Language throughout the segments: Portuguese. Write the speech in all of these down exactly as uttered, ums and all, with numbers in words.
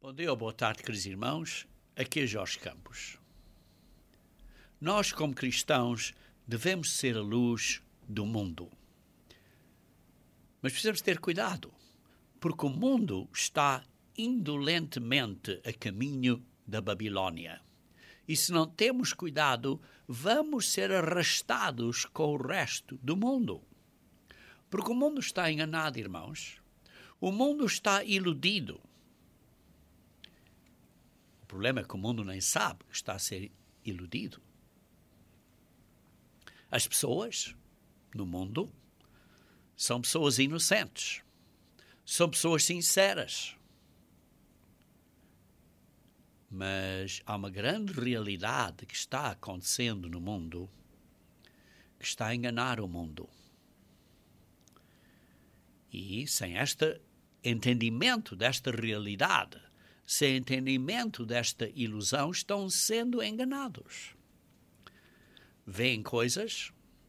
Bom dia ou boa tarde, queridos irmãos. Aqui é Jorge Campos. Nós, como cristãos, devemos ser a luz do mundo. Mas precisamos ter cuidado, porque o mundo está indolentemente a caminho da Babilônia. E se não temos cuidado, vamos ser arrastados com o resto do mundo. Porque o mundo está enganado, irmãos. O mundo está iludido. O problema é que o mundo nem sabe que está a ser iludido. As pessoas no mundo são pessoas inocentes. São pessoas sinceras. Mas há uma grande realidade que está acontecendo no mundo que está a enganar o mundo. E sem este entendimento desta realidade, sem entendimento desta ilusão, estão sendo enganados. Vêem coisas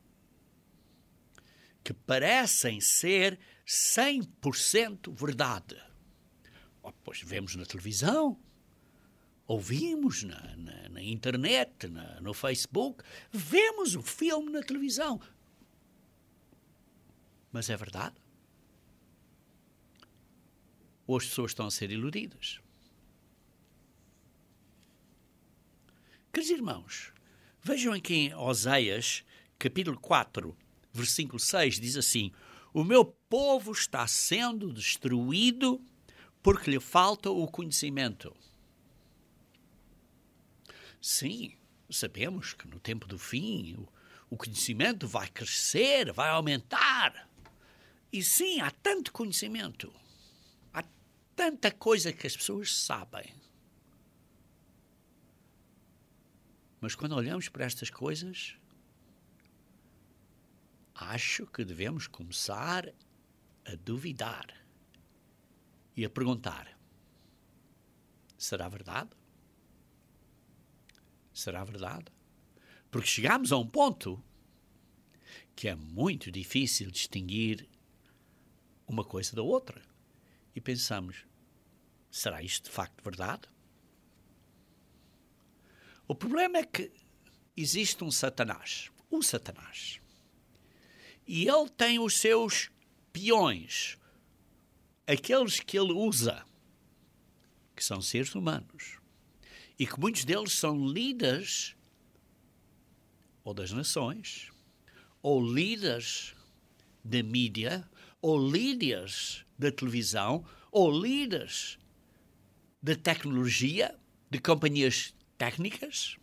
que parecem ser cem por cento verdade. Oh, pois vemos na televisão, ouvimos na, na, na internet, na, no Facebook, vemos o filme na televisão. Mas é verdade? Ou as pessoas estão a ser iludidas? Queridos irmãos, vejam aqui em Oséias, capítulo quatro, versículo seis, diz assim: o meu povo está sendo destruído porque lhe falta o conhecimento. Sim, sabemos que no tempo do fim o, o conhecimento vai crescer, vai aumentar. E sim, há tanto conhecimento, há tanta coisa que as pessoas sabem. Mas quando olhamos para estas coisas, acho que devemos começar a duvidar e a perguntar: será verdade? Será verdade? Porque chegamos a um ponto que é muito difícil distinguir uma coisa da outra. E pensamos: será isto de facto verdade? O problema é que existe um Satanás. O Satanás. E ele tem os seus peões. Aqueles que ele usa. Que são seres humanos. E que muitos deles são líderes ou das nações, ou líderes da mídia, ou líderes da televisão, ou líderes da tecnologia, de companhias técnicas.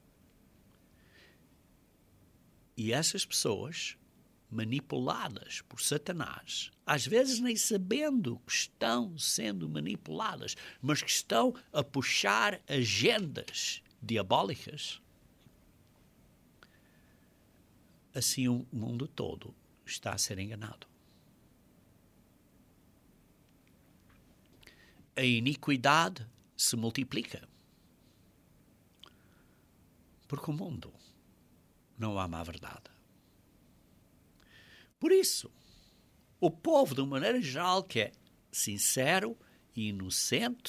E essas pessoas, manipuladas por Satanás, às vezes nem sabendo que estão sendo manipuladas, mas que estão a puxar agendas diabólicas, assim o mundo todo está a ser enganado. A iniquidade se multiplica. Porque o mundo não ama a verdade. Por isso, o povo, de uma maneira geral, que é sincero e inocente,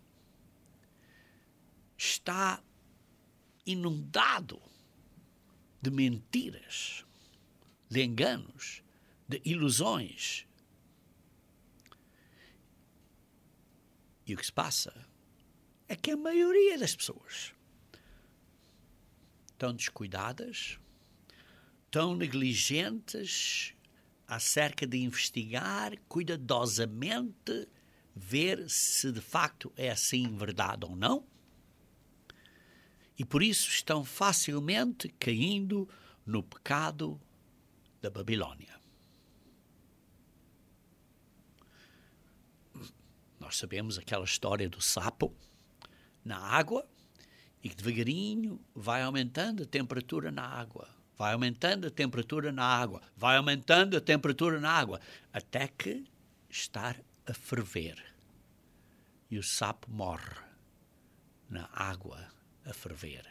está inundado de mentiras, de enganos, de ilusões. E o que se passa é que a maioria das pessoas tão descuidadas, tão negligentes acerca de investigar cuidadosamente, ver se de facto é assim verdade ou não, e por isso estão facilmente caindo no pecado da Babilônia. Nós sabemos aquela história do sapo na água, e que devagarinho vai aumentando a temperatura na água, vai aumentando a temperatura na água, vai aumentando a temperatura na água, até que está a ferver. E o sapo morre na água a ferver.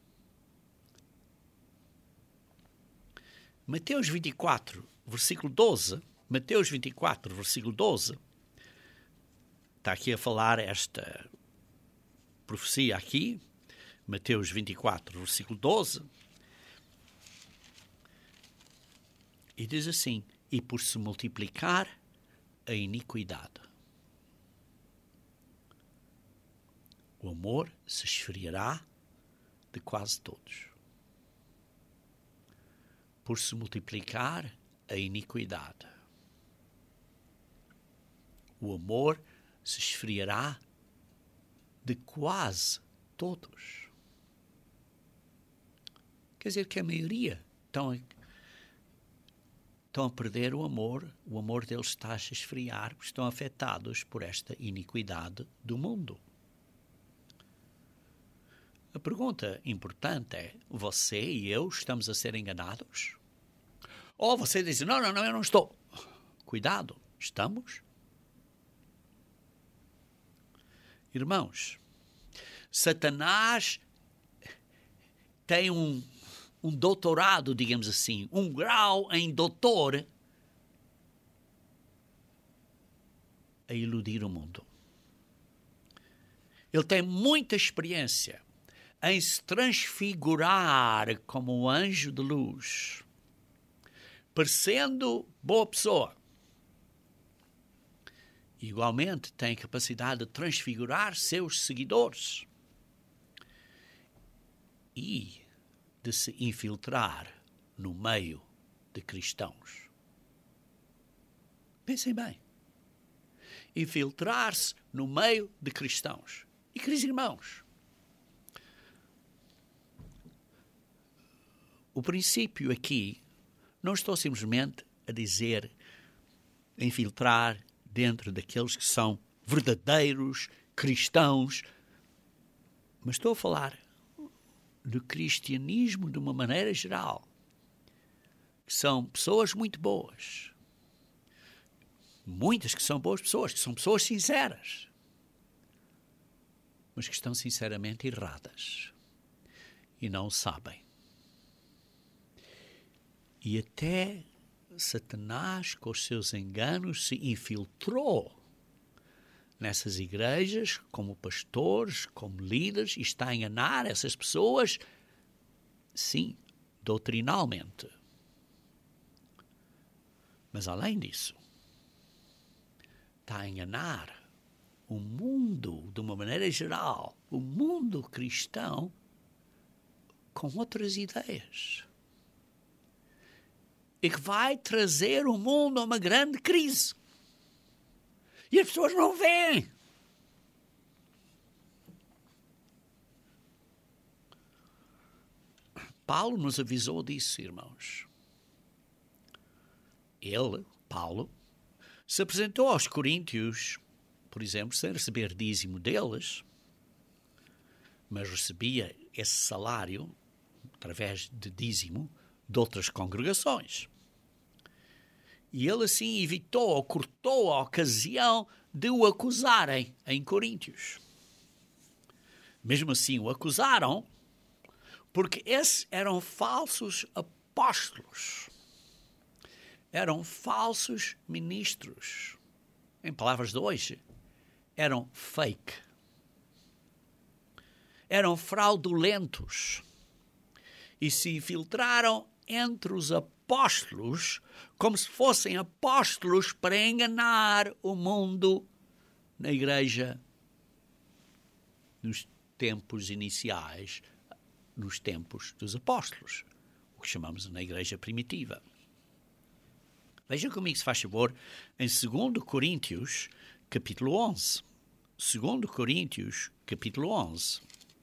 Mateus vinte e quatro, versículo doze, Mateus vinte e quatro, versículo doze, está aqui a falar esta profecia aqui, Mateus vinte e quatro, versículo doze, e diz assim: e por se multiplicar a iniquidade, o amor se esfriará de quase todos. Por se multiplicar a iniquidade, o amor se esfriará de quase todos. Quer dizer que a maioria estão a, estão a perder o amor, o amor deles está a se esfriar, estão afetados por esta iniquidade do mundo. A pergunta importante é: você e eu estamos a ser enganados? Ou você diz: não, não, não, eu não estou. Cuidado, estamos? Irmãos, Satanás tem um, um doutorado, digamos assim, um grau em doutor a iludir o mundo. Ele tem muita experiência em se transfigurar como um anjo de luz, parecendo boa pessoa. Igualmente tem a capacidade de transfigurar seus seguidores e de se infiltrar no meio de cristãos. Pensem bem. Infiltrar-se no meio de cristãos. E, queridos irmãos, o princípio aqui, não estou simplesmente a dizer infiltrar dentro daqueles que são verdadeiros cristãos, mas estou a falar do cristianismo de uma maneira geral, que são pessoas muito boas, muitas que são boas pessoas, que são pessoas sinceras, mas que estão sinceramente erradas e não o sabem. E até Satanás, com os seus enganos, se infiltrou nessas igrejas como pastores, como líderes, e está a enganar essas pessoas, sim, doutrinalmente. Mas, além disso, está a enganar o mundo, de uma maneira geral, o mundo cristão, com outras ideias. E que vai trazer o mundo a uma grande crise. E as pessoas não veem. Paulo nos avisou disso, irmãos. Ele, Paulo, se apresentou aos coríntios, por exemplo, sem receber dízimo deles, mas recebia esse salário, através de dízimo, de outras congregações. E ele assim evitou ou cortou a ocasião de o acusarem em Coríntios. Mesmo assim o acusaram, porque esses eram falsos apóstolos. Eram falsos ministros. Em palavras de hoje, eram fake. Eram fraudulentos. E se infiltraram entre os apóstolos como se fossem apóstolos para enganar o mundo na igreja nos tempos iniciais, nos tempos dos apóstolos, o que chamamos na igreja primitiva. Vejam comigo, se faz favor, em dois Coríntios, capítulo onze. dois Coríntios, capítulo onze.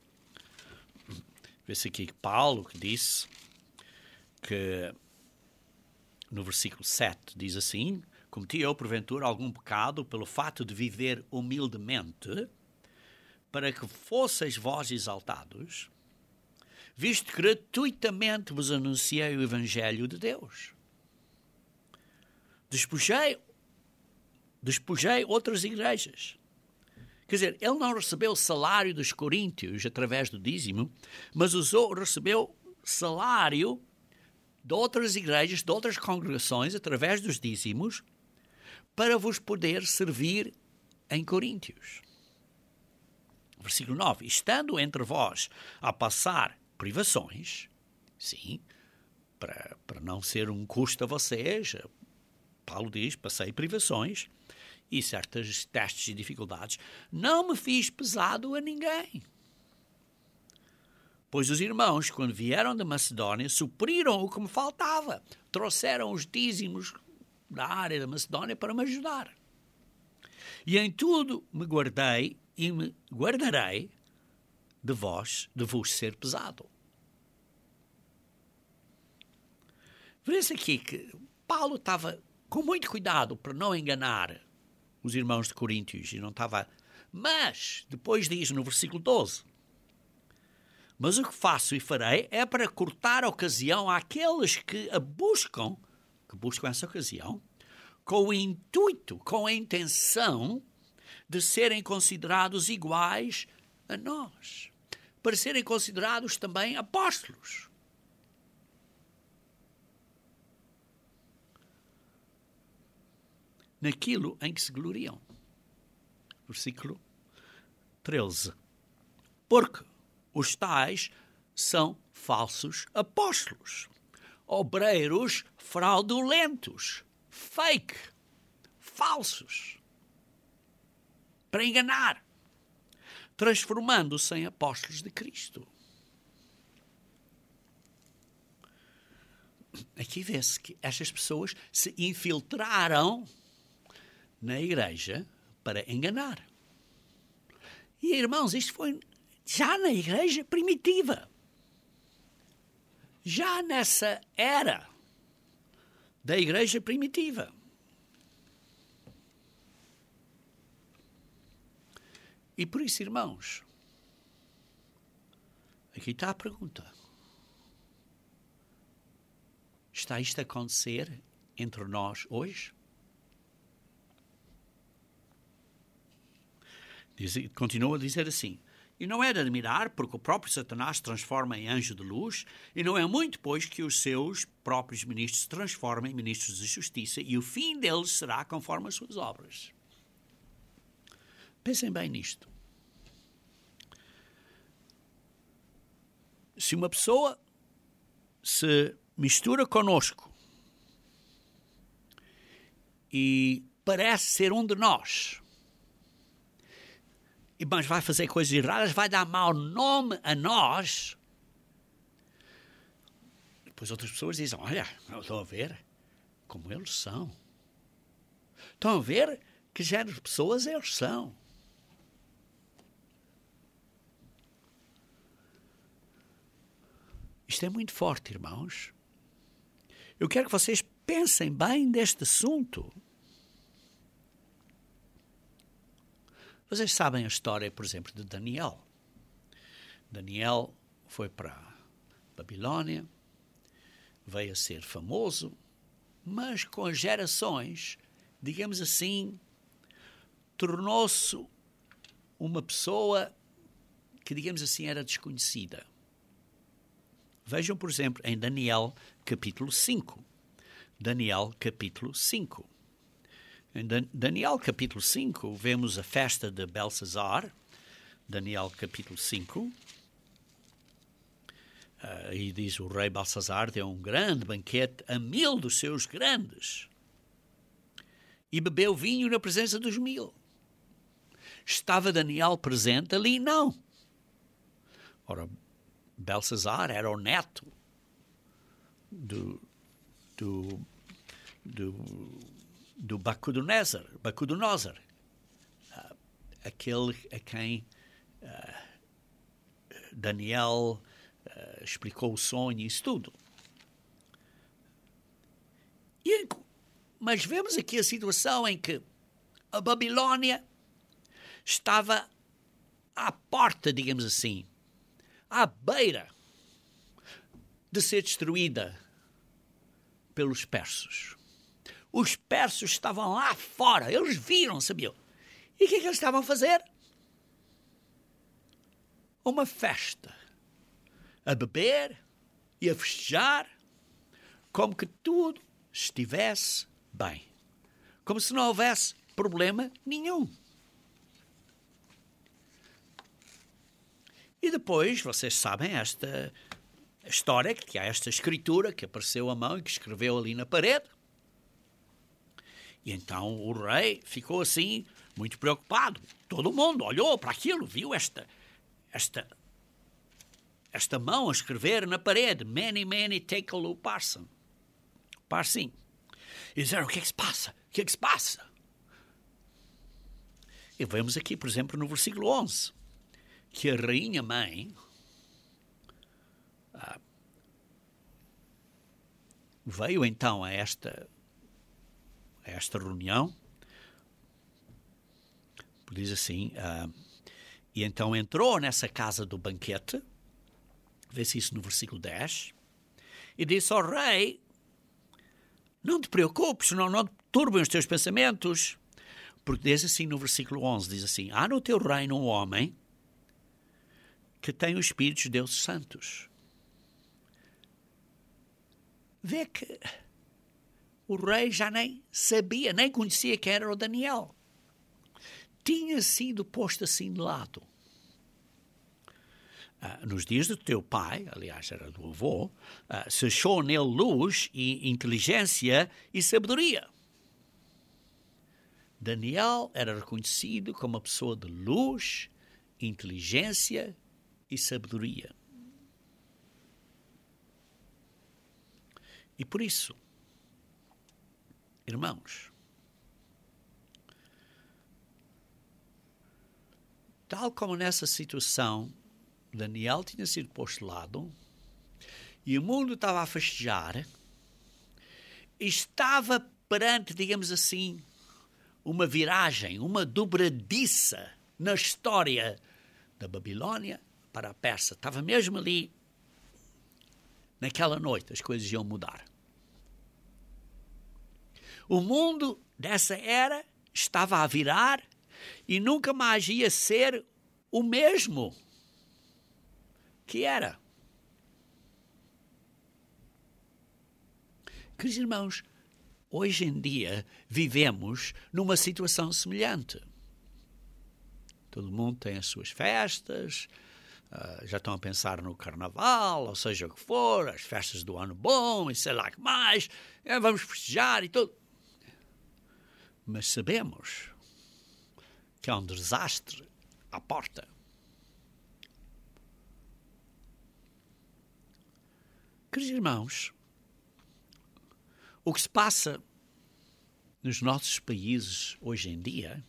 Vê-se aqui Paulo que disse que no versículo sete diz assim: cometi eu porventura algum pecado pelo fato de viver humildemente, para que fosseis vós exaltados, visto que gratuitamente vos anunciei o Evangelho de Deus. Despojei, despojei outras igrejas. Quer dizer, ele não recebeu o salário dos coríntios através do dízimo, mas usou, recebeu salário de outras igrejas, de outras congregações, através dos dízimos, para vos poder servir em Coríntios. Versículo nove. Estando entre vós a passar privações, sim, para, para não ser um custo a vocês, Paulo diz, passei privações e certos testes e dificuldades, não me fiz pesado a ninguém. Pois os irmãos, quando vieram da Macedónia, supriram o que me faltava. Trouxeram os dízimos da área da Macedónia para me ajudar. E em tudo me guardei e me guardarei de vós, de vos ser pesado. Vê-se aqui que Paulo estava com muito cuidado para não enganar os irmãos de Coríntios e não estava... Mas, depois diz no versículo doze, mas o que faço e farei é para cortar a ocasião àqueles que a buscam, que buscam essa ocasião, com o intuito, com a intenção de serem considerados iguais a nós, para serem considerados também apóstolos. Naquilo em que se gloriam. Versículo treze. Porque os tais são falsos apóstolos, obreiros fraudulentos, fake, falsos, para enganar, transformando-se em apóstolos de Cristo. Aqui vê-se que estas pessoas se infiltraram na igreja para enganar. E, irmãos, isto foi já na igreja primitiva. Já nessa era da igreja primitiva. E por isso, irmãos, aqui está a pergunta. Está isto a acontecer entre nós hoje? Diz, continua a dizer assim, e não é de admirar, porque o próprio Satanás se transforma em anjo de luz, e não é muito, pois, que os seus próprios ministros se transformem em ministros de justiça, e o fim deles será conforme as suas obras. Pensem bem nisto. Se uma pessoa se mistura conosco e parece ser um de nós, mas vai fazer coisas erradas, vai dar mau nome a nós. Depois outras pessoas dizem, olha, estão a ver como eles são. Estão a ver que género de pessoas eles são. Isto é muito forte, irmãos. Eu quero que vocês pensem bem deste assunto. Vocês sabem a história, por exemplo, de Daniel. Daniel foi para a Babilónia, veio a ser famoso, mas com as gerações, digamos assim, tornou-se uma pessoa que, digamos assim, era desconhecida. Vejam, por exemplo, em Daniel capítulo cinco. Daniel capítulo cinco. Em Daniel capítulo cinco, vemos a festa de Belsazar. Daniel capítulo cinco. Uh, e diz o rei Belsazar deu um grande banquete a mil dos seus grandes. E bebeu vinho na presença dos mil. Estava Daniel presente ali? Não. Ora, Belsazar era o neto do... do, do do Nabucodonosor, Nabucodonosor, uh, aquele a quem uh, Daniel uh, explicou o sonho e isso tudo. E, mas vemos aqui a situação em que a Babilónia estava à porta, digamos assim, à beira de ser destruída pelos persas. Os persas estavam lá fora, eles viram, sabiam. E o que é que eles estavam a fazer? Uma festa. A beber e a festejar, como que tudo estivesse bem. Como se não houvesse problema nenhum. E depois, vocês sabem, esta história, que há esta escritura que apareceu à mão e que escreveu ali na parede. E então o rei ficou assim, muito preocupado. Todo mundo olhou para aquilo, viu esta, esta, esta mão a escrever na parede. Mene, mene, tekel upharsin. Parsim. E disseram, o que é que se passa? O que é que se passa? E vemos aqui, por exemplo, no versículo onze, que a rainha-mãe ah, veio então a esta, a esta reunião, diz assim, ah, e então entrou nessa casa do banquete, vê-se isso no versículo dez, e disse ao rei, não te preocupes, não, não turbem os teus pensamentos, porque diz assim no versículo onze, diz assim, há no teu reino um homem que tem os espíritos de deuses santos. Vê que o rei já nem sabia, nem conhecia quem era o Daniel. Tinha sido posto assim de lado. Ah, nos dias do teu pai, aliás era do avô, ah, se achou nele luz e inteligência e sabedoria. Daniel era reconhecido como uma pessoa de luz, inteligência e sabedoria. E por isso, irmãos, tal como nessa situação, Daniel tinha sido posto de lado e o mundo estava a festejar, estava perante, digamos assim, uma viragem, uma dobradiça na história da Babilônia para a Pérsia. Estava mesmo ali, naquela noite, as coisas iam mudar. O mundo dessa era estava a virar e nunca mais ia ser o mesmo que era. Queridos irmãos, hoje em dia vivemos numa situação semelhante. Todo mundo tem as suas festas, uh, já estão a pensar no carnaval, ou seja o que for, as festas do ano bom e sei lá o que mais, é, vamos festejar e tudo. Mas sabemos que há um desastre à porta. Queridos irmãos, o que se passa nos nossos países hoje em dia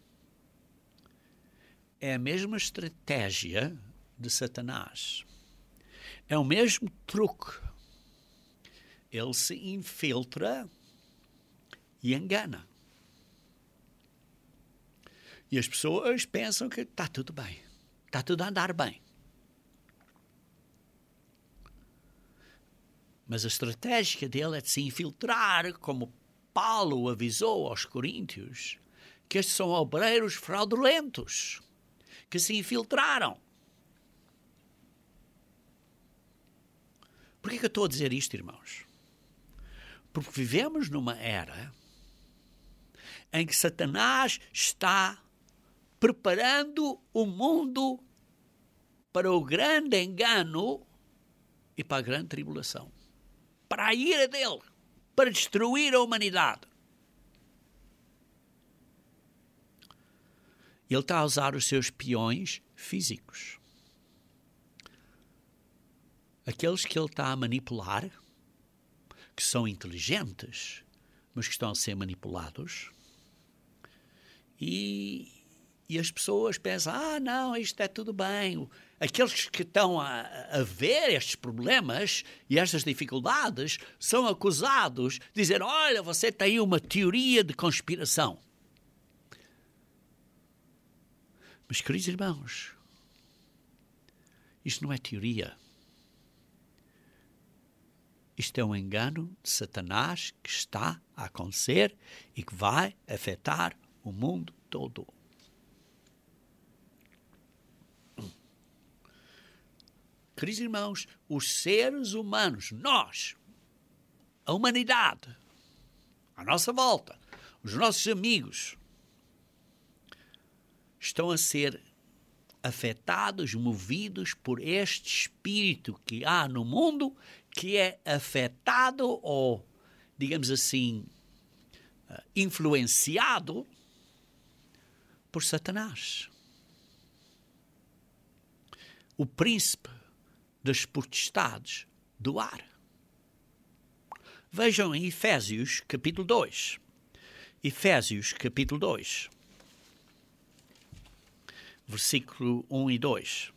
é a mesma estratégia de Satanás. É o mesmo truque. Ele se infiltra e engana. E as pessoas pensam que está tudo bem. Está tudo a andar bem. Mas a estratégia dele é de se infiltrar, como Paulo avisou aos coríntios, que estes são obreiros fraudulentos, que se infiltraram. Por que que eu estou a dizer isto, irmãos? Porque vivemos numa era em que Satanás está preparando o mundo para o grande engano e para a grande tribulação. Para a ira dele, para destruir a humanidade. Ele está a usar os seus peões físicos. Aqueles que ele está a manipular, que são inteligentes, mas que estão a ser manipulados. E, e as pessoas pensam, ah, não, isto é tudo bem. Aqueles que estão a, a ver estes problemas e estas dificuldades são acusados de dizer, olha, você tem uma teoria de conspiração. Mas, queridos irmãos, isto não é teoria. Isto é um engano de Satanás que está a acontecer e que vai afetar o mundo todo. Queridos irmãos, os seres humanos, nós, a humanidade, à nossa volta, os nossos amigos, estão a ser afetados, movidos por este espírito que há no mundo, que é afetado ou, digamos assim, influenciado por Satanás, o príncipe das potestades do ar. Vejam em Efésios capítulo dois. Efésios capítulo dois. Versículo um e dois.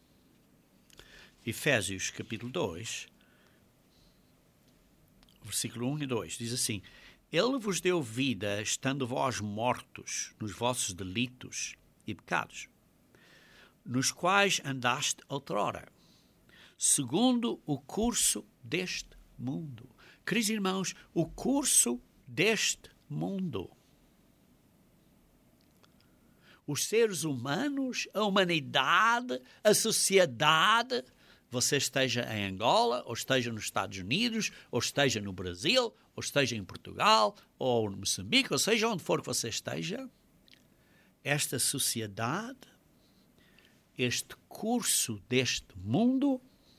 Efésios capítulo dois, versículo um e dois, diz assim: Ele vos deu vida, estando vós mortos nos vossos delitos e pecados, nos quais andaste outrora, segundo o curso deste mundo. Queridos irmãos, o curso deste mundo. Os seres humanos, a humanidade, a sociedade, você esteja em Angola, ou esteja nos Estados Unidos, ou esteja no Brasil, ou esteja em Portugal, ou no Moçambique, ou seja, onde for que você esteja, esta sociedade, este curso deste mundo,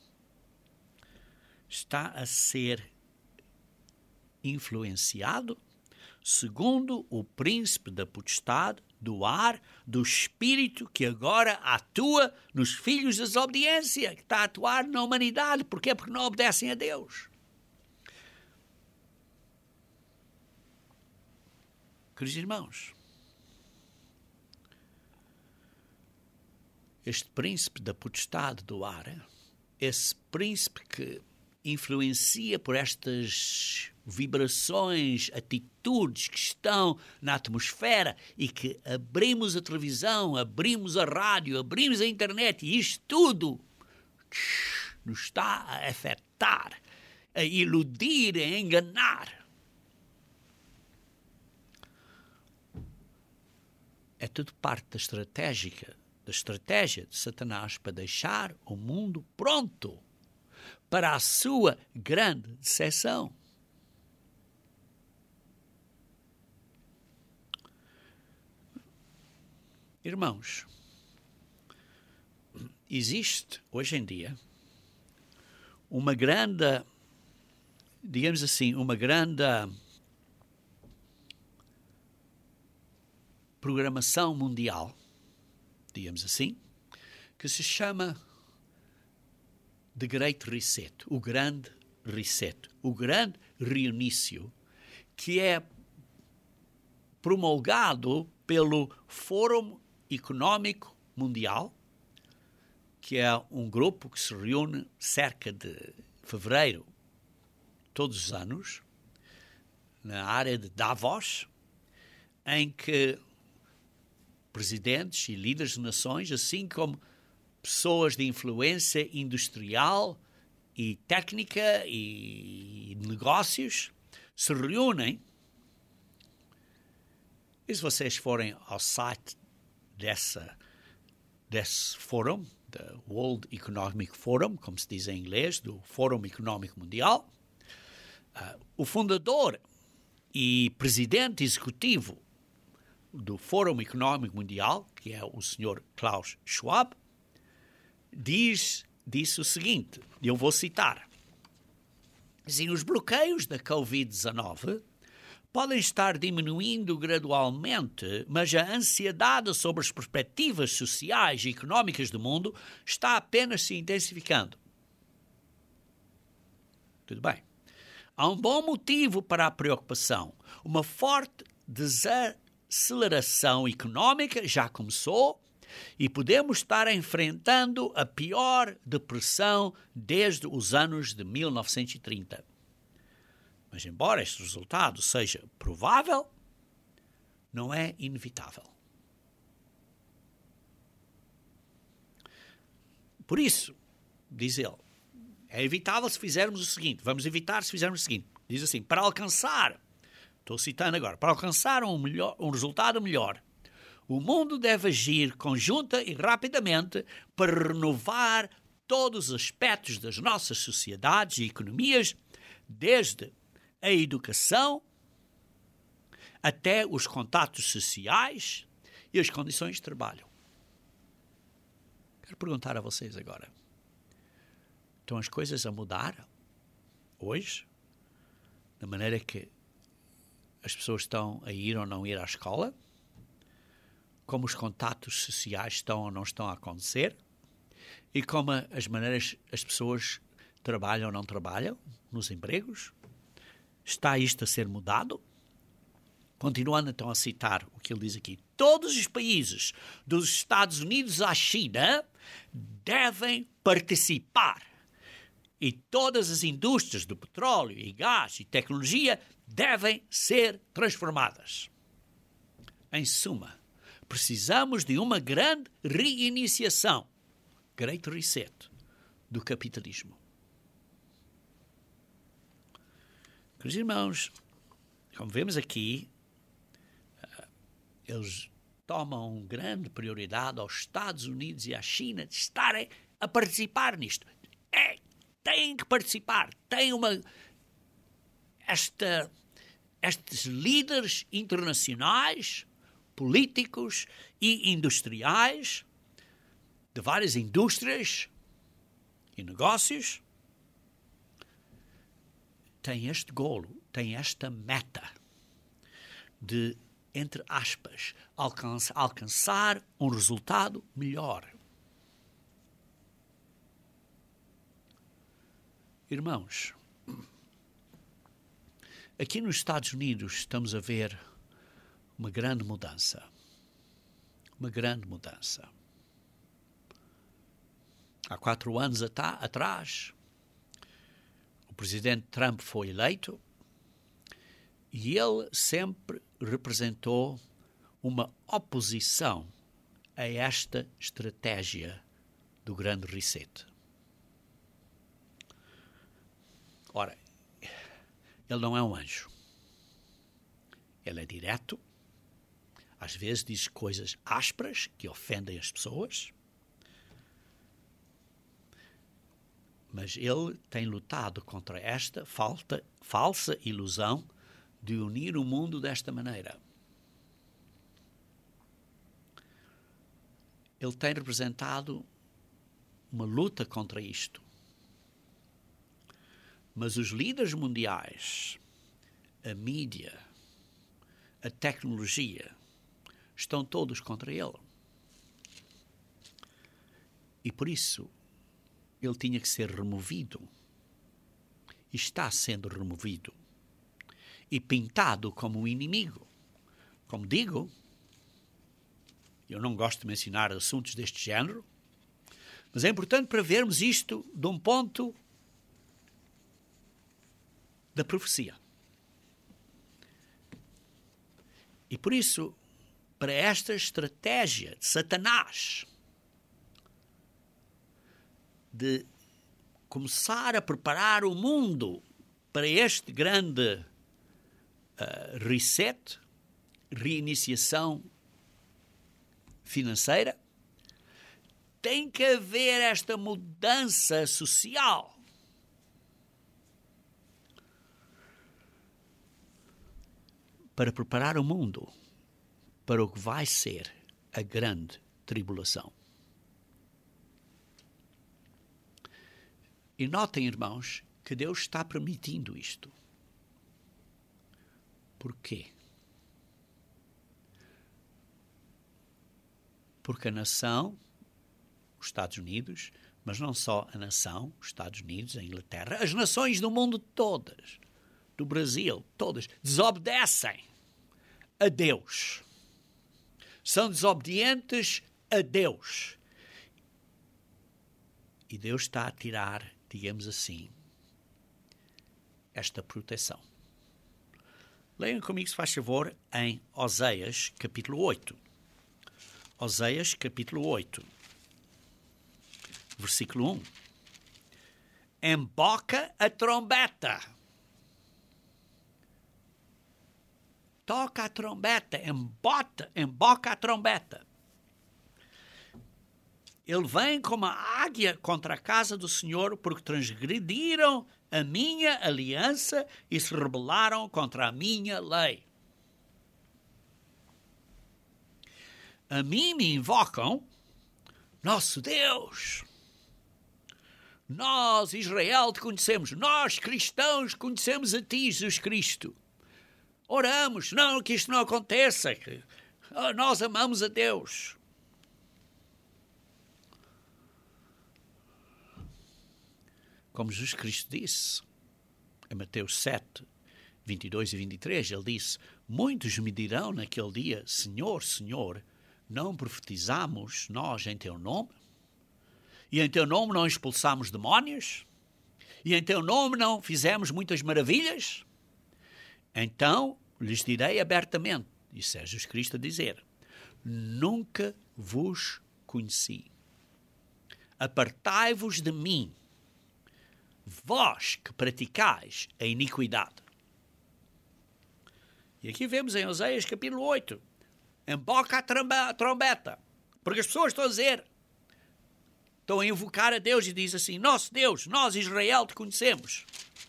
está a ser influenciado segundo o príncipe da potestade do ar, do espírito que agora atua nos filhos da desobediência, que está a atuar na humanidade. Porquê? Porque não obedecem a Deus. Queridos irmãos, este príncipe da potestade do ar, esse príncipe que influencia por estas vibrações, atitudes que estão na atmosfera e que abrimos a televisão, abrimos a rádio, abrimos a internet e isto tudo nos está a afetar, a iludir, a enganar. É tudo parte da estratégia, da estratégia de Satanás para deixar o mundo pronto para a sua grande decepção. Irmãos, existe hoje em dia uma grande, digamos assim, uma grande programação mundial, digamos assim, que se chama The Great Reset, o grande reset, o grande reinício, que é promulgado pelo Fórum Económico Mundial, que é um grupo que se reúne cerca de fevereiro todos os anos, na área de Davos, em que presidentes e líderes de nações, assim como pessoas de influência industrial e técnica e negócios, se reúnem. E se vocês forem ao site dessa, desse fórum, da World Economic Forum, como se diz em inglês, do Fórum Económico Mundial, uh, o fundador e presidente executivo do Fórum Económico Mundial, que é o senhor Klaus Schwab, diz, disse o seguinte, eu vou citar, assim, os bloqueios da covid dezenove podem estar diminuindo gradualmente, mas a ansiedade sobre as perspectivas sociais e económicas do mundo está apenas se intensificando. Tudo bem. Há um bom motivo para a preocupação. Uma forte desaceleração económica já começou e podemos estar enfrentando a pior depressão desde os anos de mil novecentos e trinta. Mas, embora este resultado seja provável, não é inevitável. Por isso, diz ele, é evitável se fizermos o seguinte, vamos evitar se fizermos o seguinte, diz assim, para alcançar, estou citando agora, para alcançar um, melhor, um resultado melhor, o mundo deve agir conjunta e rapidamente para renovar todos os aspectos das nossas sociedades e economias, desde a educação até os contatos sociais e as condições de trabalho. Quero perguntar a vocês agora. Estão as coisas a mudar hoje? Da maneira que as pessoas estão a ir ou não ir à escola? Como os contatos sociais estão ou não estão a acontecer? E como as maneiras as pessoas trabalham ou não trabalham nos empregos? Está isto a ser mudado? Continuando então a citar o que ele diz aqui. Todos os países, dos Estados Unidos à China, devem participar. E todas as indústrias do petróleo e gás e tecnologia devem ser transformadas. Em suma, precisamos de uma grande reiniciação, Great Reset, do capitalismo. Meus irmãos, como vemos aqui, eles tomam grande prioridade aos Estados Unidos e à China de estarem a participar nisto. É, têm que participar. Têm uma... Esta, estes líderes internacionais, políticos e industriais, de várias indústrias e negócios, têm este golo, têm esta meta de, entre aspas, alcançar, alcançar um resultado melhor. Irmãos, aqui nos Estados Unidos estamos a ver uma grande mudança. Uma grande mudança. Há quatro anos atrás, o presidente Trump foi eleito e ele sempre representou uma oposição a esta estratégia do grande reset. Ora, ele não é um anjo. Ele é direto, às vezes diz coisas ásperas que ofendem as pessoas, mas ele tem lutado contra esta falta, falsa ilusão de unir o mundo desta maneira. Ele tem representado uma luta contra isto. Mas os líderes mundiais, a mídia, a tecnologia, estão todos contra ele. E por isso, ele tinha que ser removido. E está sendo removido. E pintado como um inimigo. Como digo, eu não gosto de mencionar assuntos deste género, mas é importante para vermos isto de um ponto da profecia. E por isso, para esta estratégia de Satanás de começar a preparar o mundo para este grande uh, reset, reiniciação financeira, tem que haver esta mudança social. Para preparar o mundo para o que vai ser a grande tribulação. E notem, irmãos, que Deus está permitindo isto. Por quê? Porque a nação, os Estados Unidos, mas não só a nação, os Estados Unidos, a Inglaterra, as nações do mundo todas, do Brasil, todas, desobedecem a Deus. São desobedientes a Deus. E Deus está a tirar, digamos assim, esta proteção. Leiam comigo, se faz favor, em Oséias, capítulo oito. Oséias, capítulo oito. Versículo um. Emboca a trombeta. Toca a trombeta, embota, emboca a trombeta. Ele vem como a águia contra a casa do Senhor, porque transgrediram a minha aliança e se rebelaram contra a minha lei. A mim me invocam, nosso Deus, nós, Israel, te conhecemos, nós, cristãos, conhecemos a ti, Jesus Cristo. Oramos, não, que isto não aconteça, que nós amamos a Deus. Como Jesus Cristo disse, em Mateus sete, vinte e dois e vinte e três, ele disse, muitos me dirão naquele dia, Senhor, Senhor, não profetizamos nós em teu nome? E em teu nome não expulsamos demónios? E em teu nome não fizemos muitas maravilhas? Então lhes direi abertamente, disse Jesus Cristo a dizer, nunca vos conheci. Apartai-vos de mim, vós que praticais a iniquidade. E aqui vemos em Oséias capítulo oito, emboca a trombeta, porque as pessoas estão a dizer, estão a invocar a Deus e diz assim, nosso Deus, nós Israel te conhecemos.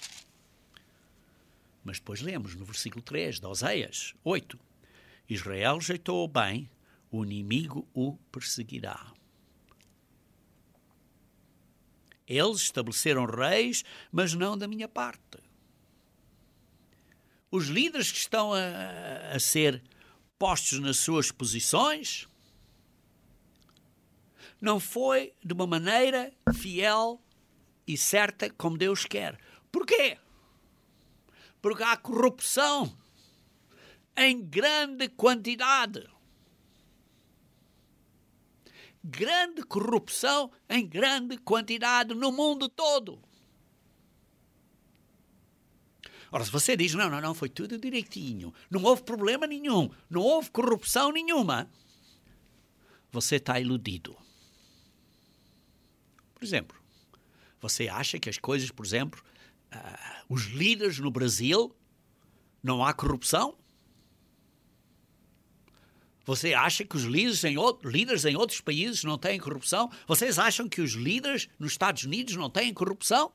Mas depois lemos no versículo três de Oséias oito, Israel rejeitou o bem, o inimigo o perseguirá. Eles estabeleceram reis, mas não da minha parte. Os líderes que estão a, a ser postos nas suas posições, não foi de uma maneira fiel e certa como Deus quer. Porquê? Porque há corrupção em grande quantidade. Grande corrupção em grande quantidade no mundo todo. Ora, se você diz, não, não, não, foi tudo direitinho, não houve problema nenhum, não houve corrupção nenhuma, você está iludido. Por exemplo, você acha que as coisas, por exemplo, uh, os líderes no Brasil, não há corrupção? Você acha que os líderes em, outro, líderes em outros países não têm corrupção? Vocês acham que os líderes nos Estados Unidos não têm corrupção?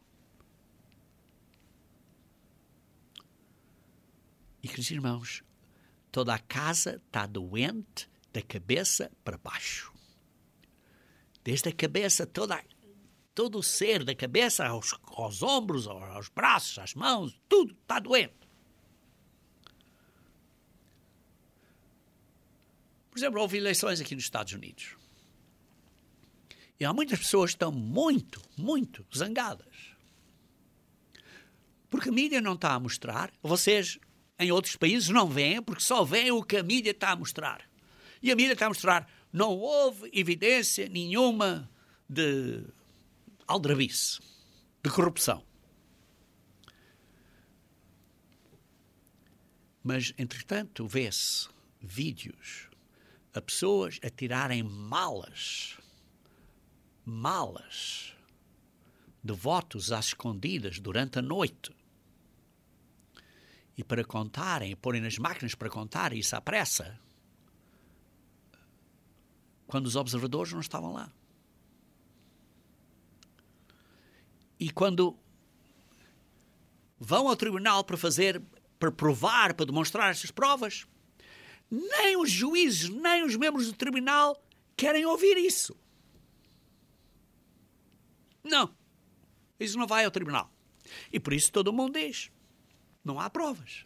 E, queridos irmãos, toda a casa está doente da cabeça para baixo. Desde a cabeça, toda, todo o ser, da cabeça aos, aos ombros, aos braços, às mãos, tudo está doente. Por exemplo, houve eleições aqui nos Estados Unidos. E há muitas pessoas que estão muito, muito zangadas. Porque a mídia não está a mostrar. Vocês, em outros países, não veem, porque só veem o que a mídia está a mostrar. E a mídia está a mostrar, não houve evidência nenhuma de aldrabice, de corrupção. Mas, entretanto, vê-se vídeos a pessoas a tirarem malas, malas de votos às escondidas durante a noite e para contarem, porem nas máquinas para contar isso à pressa, quando os observadores não estavam lá. E quando vão ao tribunal para fazer, para provar, para demonstrar essas provas, nem os juízes, nem os membros do tribunal querem ouvir isso. Não. Isso não vai ao tribunal. E por isso todo mundo diz, não há provas.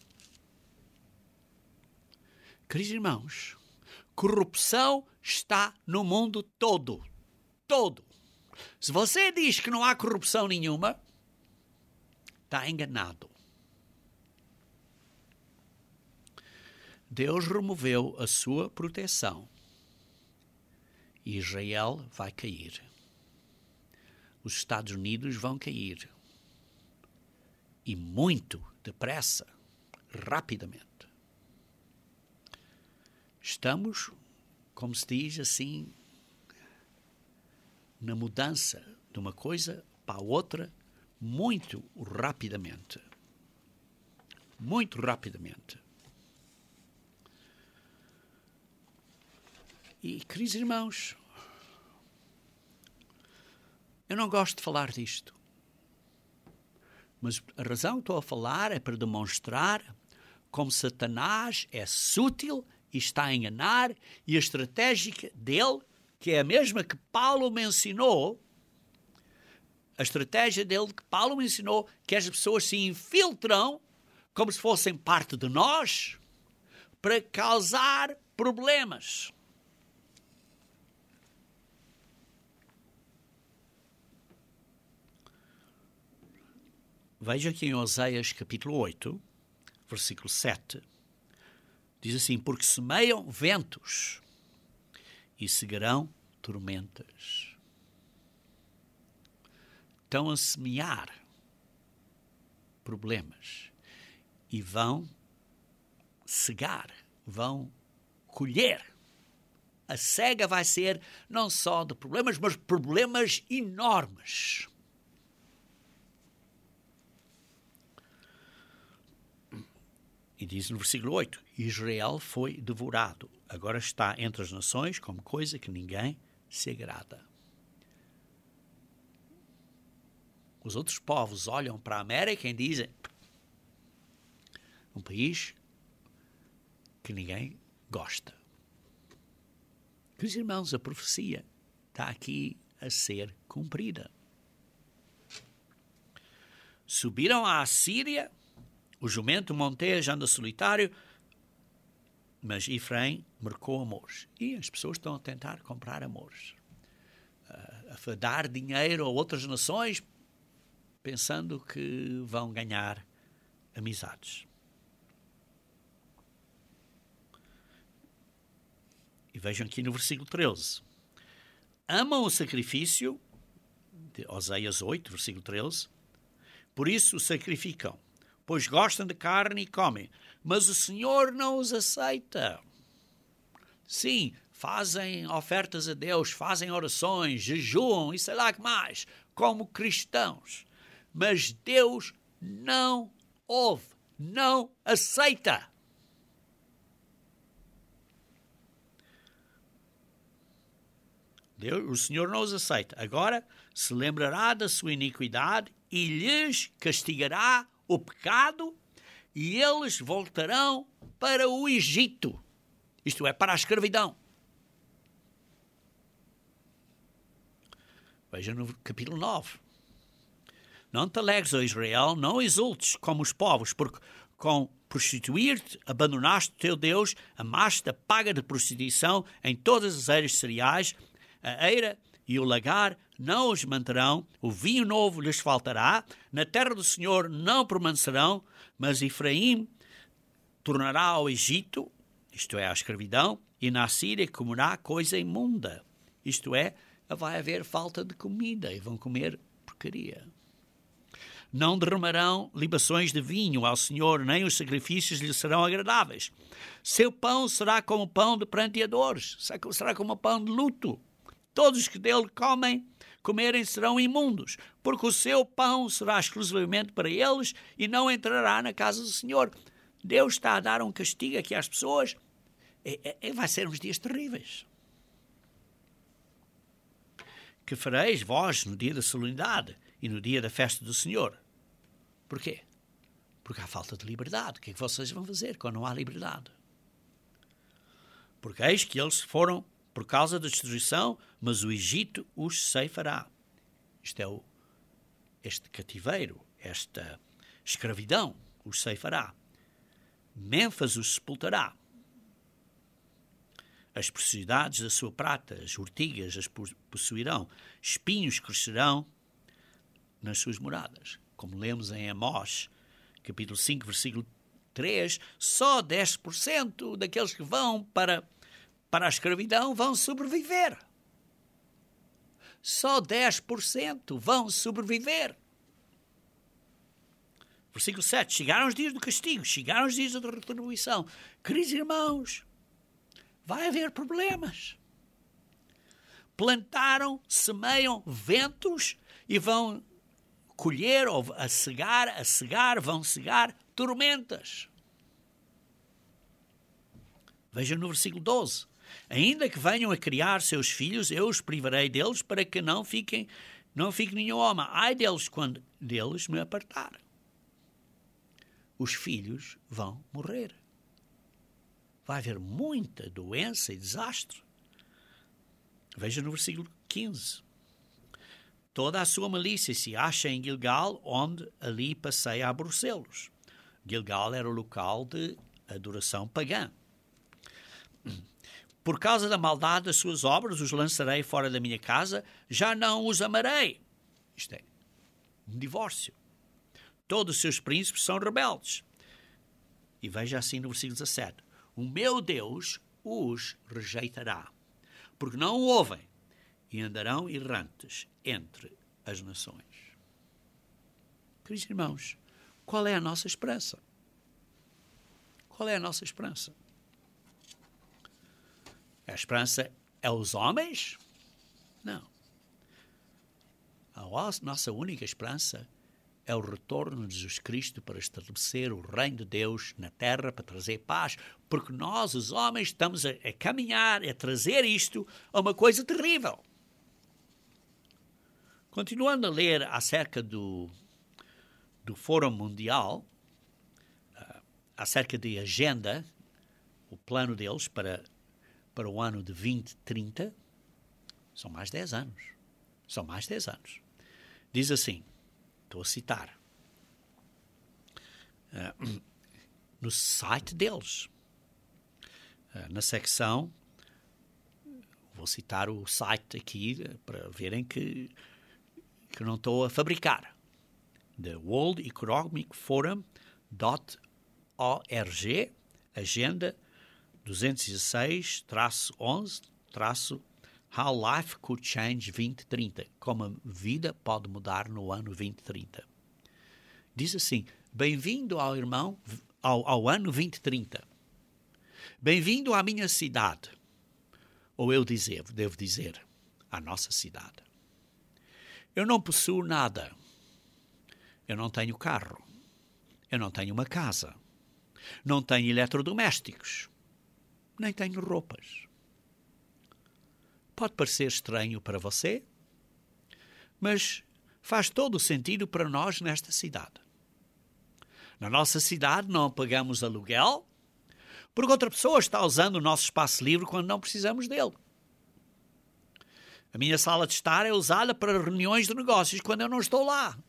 Queridos irmãos, corrupção está no mundo todo. Todo. Se você diz que não há corrupção nenhuma, está enganado. Deus removeu a sua proteção e Israel vai cair. Os Estados Unidos vão cair. E muito depressa, rapidamente. Estamos, como se diz assim, na mudança de uma coisa para a outra muito rapidamente. Muito rapidamente. E, queridos irmãos, eu não gosto de falar disto. Mas a razão que estou a falar é para demonstrar como Satanás é sútil e está a enganar e a estratégia dele que é a mesma que Paulo mencionou, a estratégia dele que Paulo mencionou, que as pessoas se infiltram como se fossem parte de nós para causar problemas. Veja aqui em Oséias capítulo oito, versículo sete. Diz assim: porque semeiam ventos e cegarão tormentas. Estão a semear problemas e vão cegar, vão colher. A cega vai ser não só de problemas, mas problemas enormes. E diz no versículo oito, Israel foi devorado, agora está entre as nações como coisa que ninguém se agrada. Os outros povos olham para a América e dizem, um país que ninguém gosta. Queridos irmãos, a profecia está aqui a ser cumprida. Subiram à Síria, o jumento montejo anda solitário, mas Efraim marcou amores. E as pessoas estão a tentar comprar amores. A dar dinheiro a outras nações, pensando que vão ganhar amizades. E vejam aqui no versículo treze. Amam o sacrifício, de Oséias oito, versículo treze, por isso o sacrificam, pois gostam de carne e comem, mas o Senhor não os aceita. Sim, fazem ofertas a Deus, fazem orações, jejuam e sei lá que mais, como cristãos. Mas Deus não ouve, não aceita. Deus, o Senhor não os aceita. Agora se lembrará da sua iniquidade e lhes castigará o pecado, e eles voltarão para o Egito, isto é, para a escravidão. Veja no capítulo nove. Não te alegres, ó Israel, não exultes como os povos, porque com prostituir-te abandonaste o teu Deus, amaste a paga de prostituição em todas as eiras cereais, a eira e o lagar não os manterão, o vinho novo lhes faltará, na terra do Senhor não permanecerão, mas Efraim tornará ao Egito, isto é, à escravidão, e na Síria comerá coisa imunda, isto é, vai haver falta de comida e vão comer porcaria. Não derramarão libações de vinho ao Senhor, nem os sacrifícios lhe serão agradáveis. Seu pão será como pão de pranteadores, será como pão de luto. Todos os que dele comem, comerem serão imundos, porque o seu pão será exclusivamente para eles e não entrará na casa do Senhor. Deus está a dar um castigo aqui às pessoas. E, e, vai ser uns dias terríveis. Que fareis vós no dia da solenidade e no dia da festa do Senhor? Porquê? Porque há falta de liberdade. O que é que vocês vão fazer quando não há liberdade? Porque eis que eles foram por causa da destruição, mas o Egito os ceifará. Isto é o, este cativeiro, esta escravidão os ceifará. Mênfas os sepultará. As preciosidades da sua prata, as urtigas as possuirão. Espinhos crescerão nas suas moradas. Como lemos em Amós, capítulo cinco, versículo três, só dez por cento daqueles que vão para, para a escravidão vão sobreviver. Só dez por cento vão sobreviver. Versículo sete. Chegaram os dias do castigo, chegaram os dias da retribuição. Queridos irmãos, vai haver problemas. Plantaram, semeiam ventos e vão colher, ou a cegar, a cegar, vão cegar tormentas. Vejam no versículo doze. Ainda que venham a criar seus filhos, eu os privarei deles para que não fiquem, não fique nenhum homem. Ai deles quando deles me apartar. Os filhos vão morrer. Vai haver muita doença e desastre. Veja no versículo quinze. Toda a sua malícia se acha em Gilgal, onde ali passei a aborrecê-los. Gilgal era o local de adoração pagã. Por causa da maldade das suas obras, os lançarei fora da minha casa, já não os amarei. Isto é um divórcio. Todos os seus príncipes são rebeldes. E veja assim no versículo dezassete. O meu Deus os rejeitará, porque não o ouvem, e andarão errantes entre as nações. Queridos irmãos, qual é a nossa esperança? Qual é a nossa esperança? A esperança é os homens? Não. A nossa única esperança é o retorno de Jesus Cristo para estabelecer o reino de Deus na terra, para trazer paz, porque nós, os homens, estamos a, a caminhar, a trazer isto a uma coisa terrível. Continuando a ler acerca do, do Fórum Mundial, uh, acerca de agenda, o plano deles para, para o ano de vinte trinta, são mais de dez anos. São mais de dez anos. Diz assim, estou a citar, uh, no site deles, uh, na secção, vou citar o site aqui para verem que, que não estou a fabricar, the world economic forum dot org, agenda duzentos e dezesseis traço onze traço How Life Could Change vinte trinta. Como a vida pode mudar no ano vinte trinta. Diz assim, bem-vindo ao irmão, ao, ao ano vinte trinta. Bem-vindo à minha cidade. Ou eu dizer, devo dizer, à nossa cidade. Eu não possuo nada. Eu não tenho carro. Eu não tenho uma casa. Não tenho eletrodomésticos. Nem tenho roupas. Pode parecer estranho para você, mas faz todo o sentido para nós nesta cidade. Na nossa cidade não pagamos aluguel, porque outra pessoa está usando o nosso espaço livre quando não precisamos dele. A minha sala de estar é usada para reuniões de negócios quando eu não estou lá.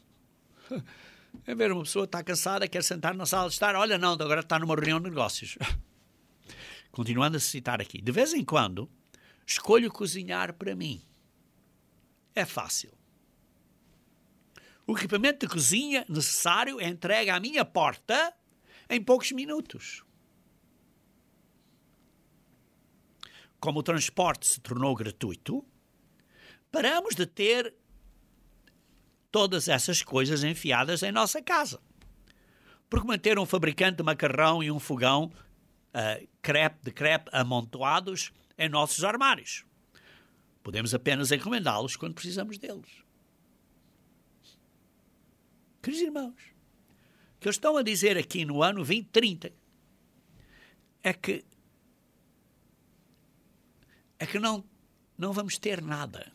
É ver uma pessoa que está cansada, quer sentar na sala de estar, olha não, agora está numa reunião de negócios. Continuando a citar aqui, de vez em quando, escolho cozinhar para mim. É fácil. O equipamento de cozinha necessário é entregue à minha porta em poucos minutos. Como o transporte se tornou gratuito, paramos de ter todas essas coisas enfiadas em nossa casa. Porque manter um fabricante de macarrão e um fogão uh, crepe de crepe amontoados em nossos armários. Podemos apenas encomendá-los quando precisamos deles. Queridos irmãos, o que eles estão a dizer aqui no ano vinte trinta é que é que não, não vamos ter nada,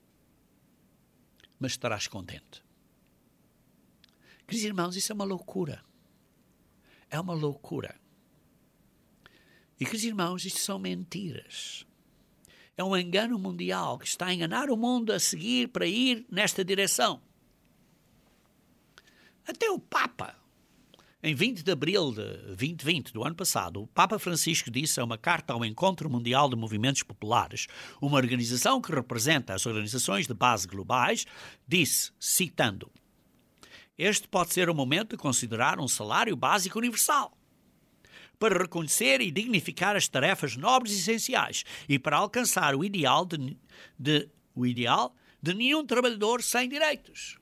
mas estarás contente. Queridos irmãos, isso é uma loucura. É uma loucura. E, queridos irmãos, isto são mentiras. É um engano mundial que está a enganar o mundo a seguir para ir nesta direção. Até o Papa, em vinte de abril de vinte vinte, do ano passado, o Papa Francisco disse a uma carta ao Encontro Mundial de Movimentos Populares, uma organização que representa as organizações de base globais, disse, citando, este pode ser o momento de considerar um salário básico universal, para reconhecer e dignificar as tarefas nobres e essenciais e para alcançar o ideal de, de, o ideal de nenhum trabalhador sem direitos.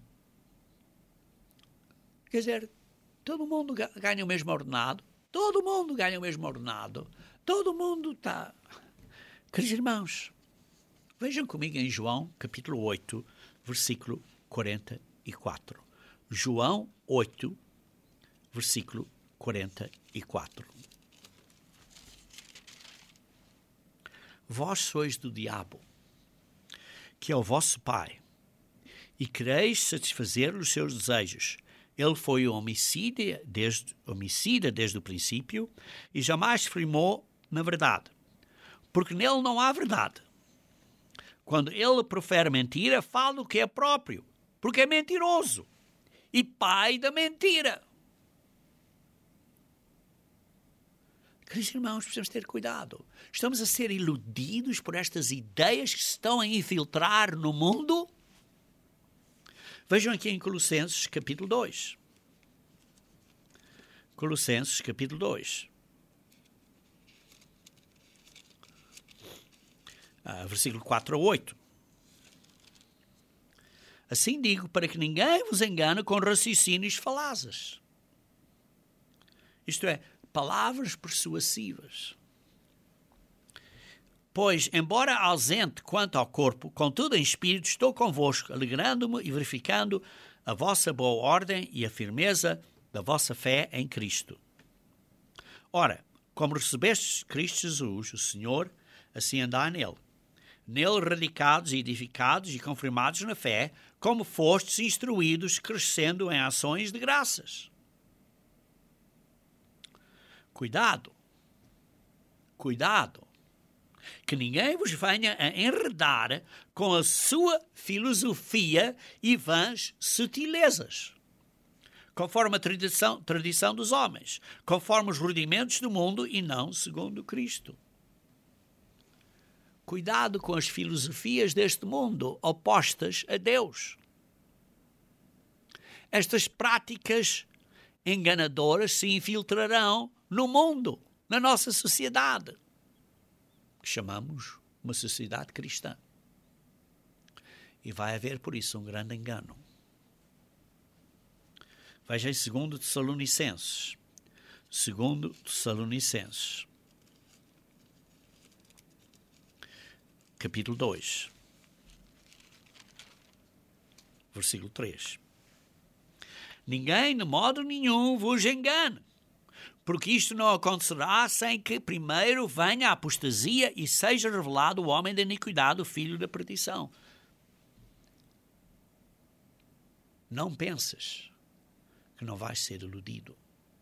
Quer dizer, todo mundo ganha o mesmo ordenado, todo mundo ganha o mesmo ordenado, todo mundo está... Queridos irmãos, vejam comigo em João, capítulo oito, versículo quarenta e quatro. João oito, versículo quarenta e quatro. Vós sois do diabo, que é o vosso pai, e quereis satisfazer os seus desejos. Ele foi homicida desde, homicida desde o princípio e jamais firmou na verdade, porque nele não há verdade. Quando ele profere mentira, fala o que é próprio, porque é mentiroso e pai da mentira. Queridos irmãos, precisamos ter cuidado. Estamos a ser iludidos por estas ideias que se estão a infiltrar no mundo. Vejam aqui em Colossenses capítulo dois. Colossenses capítulo dois. Ah, versículo quatro a oito. Assim digo, para que ninguém vos engane com raciocínios falazes. Isto é, palavras persuasivas. Pois, embora ausente quanto ao corpo, contudo em espírito estou convosco, alegrando-me e verificando a vossa boa ordem e a firmeza da vossa fé em Cristo. Ora, como recebestes Cristo Jesus, o Senhor, assim andai nele. Nele radicados e edificados e confirmados na fé, como fostes instruídos, crescendo em ações de graças. Cuidado, cuidado, que ninguém vos venha a enredar com a sua filosofia e vãs sutilezas, conforme a tradição, tradição dos homens, conforme os rudimentos do mundo e não segundo Cristo. Cuidado com as filosofias deste mundo opostas a Deus. Estas práticas enganadoras se infiltrarão no mundo, na nossa sociedade, que chamamos uma sociedade cristã. E vai haver, por isso, um grande engano. Veja em segundo Tessalonicenses. segundo Tessalonicenses. Capítulo dois. Versículo três. Ninguém, de modo nenhum, vos engane, porque isto não acontecerá sem que primeiro venha a apostasia e seja revelado o homem da iniquidade, o filho da perdição. Não penses que não vais ser iludido.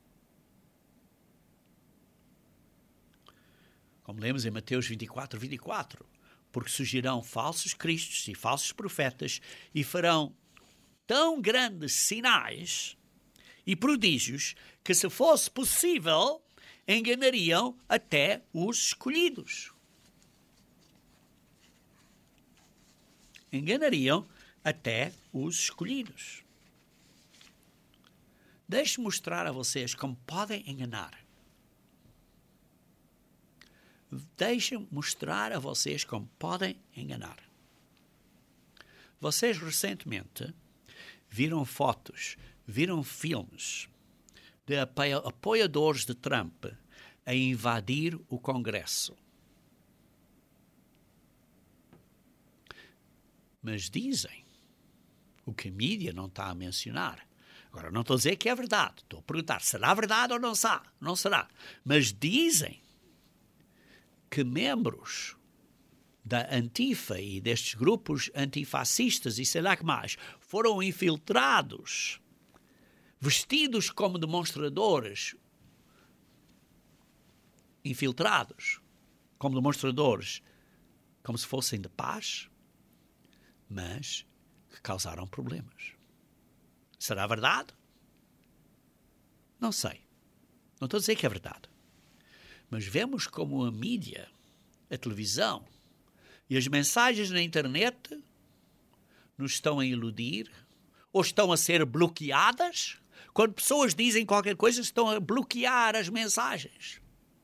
Como lemos em Mateus vinte e quatro, vinte e quatro, porque surgirão falsos cristos e falsos profetas e farão tão grandes sinais e prodígios que, se fosse possível, enganariam até os escolhidos. Enganariam até os escolhidos. Deixe-me mostrar a vocês como podem enganar. Deixem-me mostrar a vocês como podem enganar. Vocês recentemente viram fotos, viram filmes de apoiadores de Trump a invadir o Congresso. Mas dizem o que a mídia não está a mencionar. Agora, não estou a dizer que é verdade. Estou a perguntar, será verdade ou não será? Não será. Mas dizem que membros da Antifa e destes grupos antifascistas e sei lá que mais foram infiltrados, vestidos como demonstradores, infiltrados como demonstradores, como se fossem de paz, mas que causaram problemas. Será verdade? Não sei. Não estou a dizer que é verdade. Mas vemos como a mídia, a televisão e as mensagens na internet nos estão a iludir ou estão a ser bloqueadas. Quando pessoas dizem qualquer coisa, estão a bloquear as mensagens.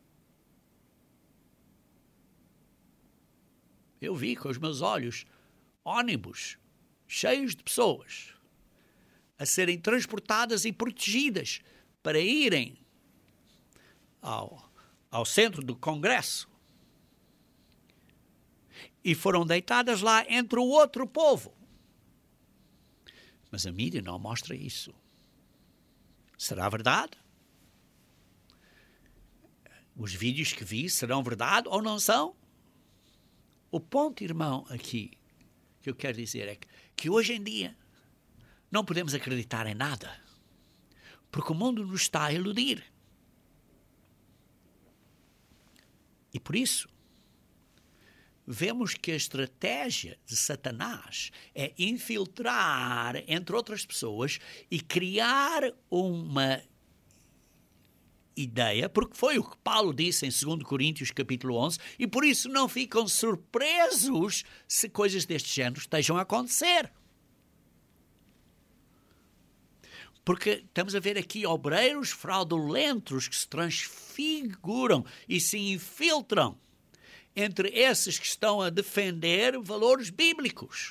Eu vi com os meus olhos ônibus cheios de pessoas a serem transportadas e protegidas para irem ao ao centro do Congresso e foram deitadas lá entre o outro povo. Mas a mídia não mostra isso. Será verdade? Os vídeos que vi serão verdade ou não são? O ponto, irmão, aqui que eu quero dizer é que, que hoje em dia não podemos acreditar em nada, porque o mundo nos está a iludir. E por isso, vemos que a estratégia de Satanás é infiltrar entre outras pessoas e criar uma ideia, porque foi o que Paulo disse em dois Coríntios capítulo onze, e por isso não ficam surpresos se coisas deste género estejam a acontecer. Porque estamos a ver aqui obreiros fraudulentos que se transfiguram e se infiltram entre esses que estão a defender valores bíblicos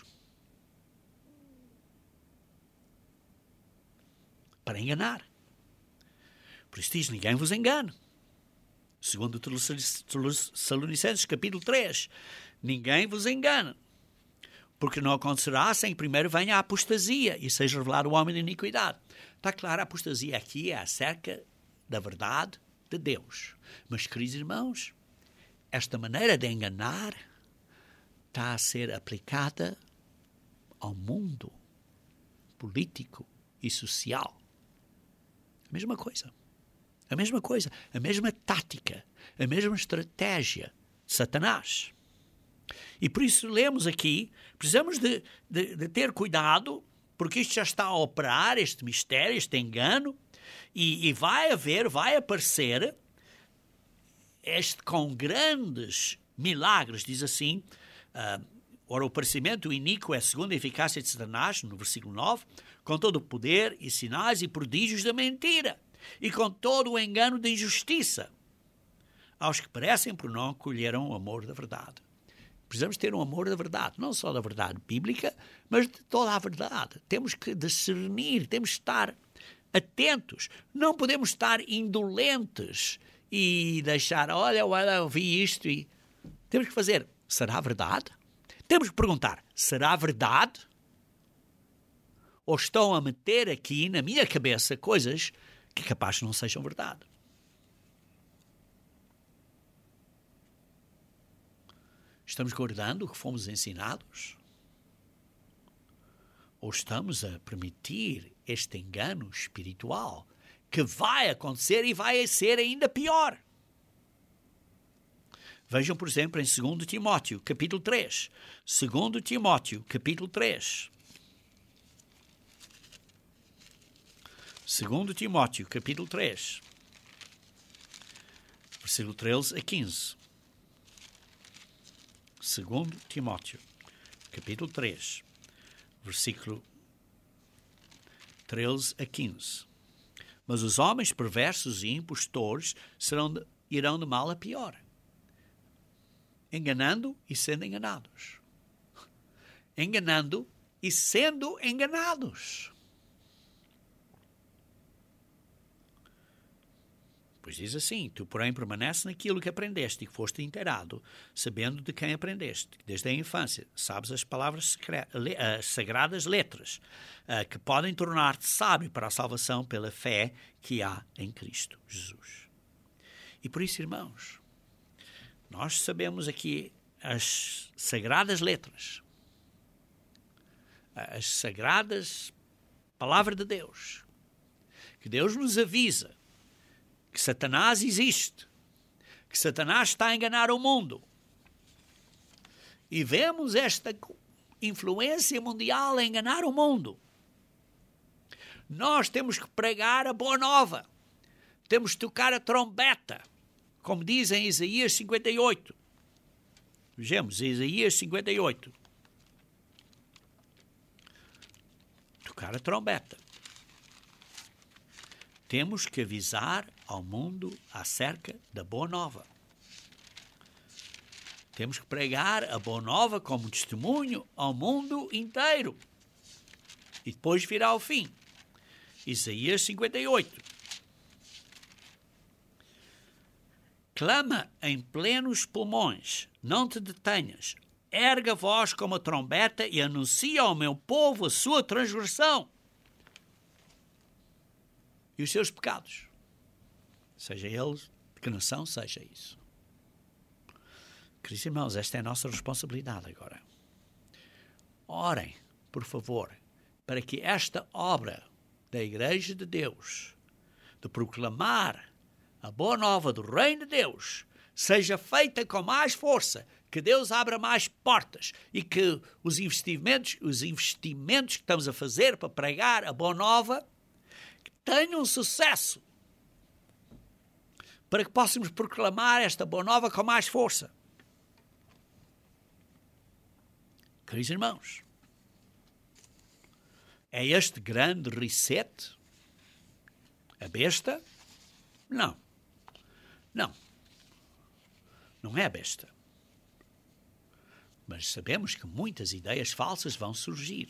para enganar. Por isso diz, ninguém vos engane. Segundo Tessalonicenses capítulo três, ninguém vos engane, porque não acontecerá sem primeiro venha a apostasia e seja revelado o homem de iniquidade. Está claro, a apostasia aqui é acerca da verdade de Deus. Mas, queridos irmãos, esta maneira de enganar está a ser aplicada ao mundo político e social. A mesma coisa. A mesma coisa. A mesma tática. A mesma estratégia de Satanás. E por isso lemos aqui, precisamos de, de, de ter cuidado, porque isto já está a operar, este mistério, este engano, e, e vai haver, vai aparecer, este com grandes milagres, diz assim, uh, ora o parecimento iníquo é segundo a eficácia de Satanás, no versículo nove, com todo o poder e sinais e prodígios da mentira, e com todo o engano da injustiça, aos que parecem por não acolheram o amor da verdade. Precisamos ter um amor da verdade, não só da verdade bíblica, mas de toda a verdade. Temos que discernir, temos que estar atentos. Não podemos estar indolentes e deixar, olha, olha, eu vi isto. E... Temos que fazer, será verdade? Temos que perguntar, será verdade? Ou estão a meter aqui na minha cabeça coisas que capaz não sejam verdade? Estamos guardando o que fomos ensinados? Ou estamos a permitir este engano espiritual que vai acontecer e vai ser ainda pior? Vejam, por exemplo, em dois Timóteo, capítulo três. dois Timóteo, capítulo três. dois Timóteo, capítulo três. Versículo treze a quinze. dois Timóteo, capítulo três, versículo treze a quinze. Mas os homens perversos e impostores serão de, irão de mal a pior, enganando e sendo enganados. Enganando e sendo enganados. Pois diz assim, tu, porém, permanece naquilo que aprendeste e que foste inteirado, sabendo de quem aprendeste. Desde a infância sabes as palavras as sagradas letras, uh, que podem tornar-te sábio para a salvação pela fé que há em Cristo Jesus. E por isso, irmãos, nós sabemos aqui as sagradas letras, as sagradas palavras de Deus, que Deus nos avisa que Satanás existe, que Satanás está a enganar o mundo. E vemos esta influência mundial a enganar o mundo. Nós temos que pregar a boa nova. Temos que tocar a trombeta, como diz em Isaías cinquenta e oito. Vejamos, Isaías cinquenta e oito. Tocar a trombeta. Temos que avisar ao mundo acerca da boa nova. Temos que pregar a boa nova como testemunho ao mundo inteiro. E depois virá o fim. Isaías cinquenta e oito. Clama em plenos pulmões, não te detenhas. Erga a voz como a trombeta e anuncia ao meu povo a sua transgressão e os seus pecados, seja eles de que nação seja isso. Queridos irmãos, esta é a nossa responsabilidade agora. Orem, por favor, para que esta obra da Igreja de Deus, de proclamar a boa nova do Reino de Deus, seja feita com mais força que Deus abra mais portas e que os investimentos, os investimentos que estamos a fazer para pregar a boa nova tenham sucesso, para que possamos proclamar esta boa nova com mais força. Queridos irmãos, é este grande reset a besta? Não. Não. Não é a besta. Mas sabemos que muitas ideias falsas vão surgir.